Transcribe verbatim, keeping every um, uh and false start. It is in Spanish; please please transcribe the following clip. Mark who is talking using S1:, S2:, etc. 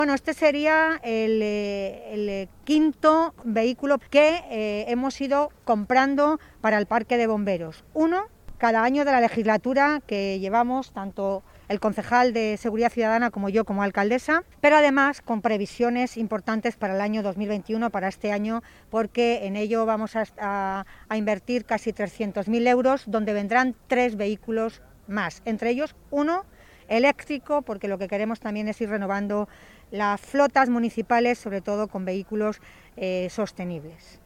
S1: Bueno, este sería el, eh, el quinto vehículo que eh, hemos ido comprando para el parque de bomberos. Uno cada año de la legislatura que llevamos, tanto el concejal de Seguridad Ciudadana como yo como alcaldesa, pero además con previsiones importantes para el año dos mil veintiuno, para este año, porque en ello vamos a, a, a invertir casi trescientos mil euros, donde vendrán tres vehículos más, entre ellos uno eléctrico, porque lo que queremos también es ir renovando las flotas municipales, sobre todo con vehículos eh, sostenibles.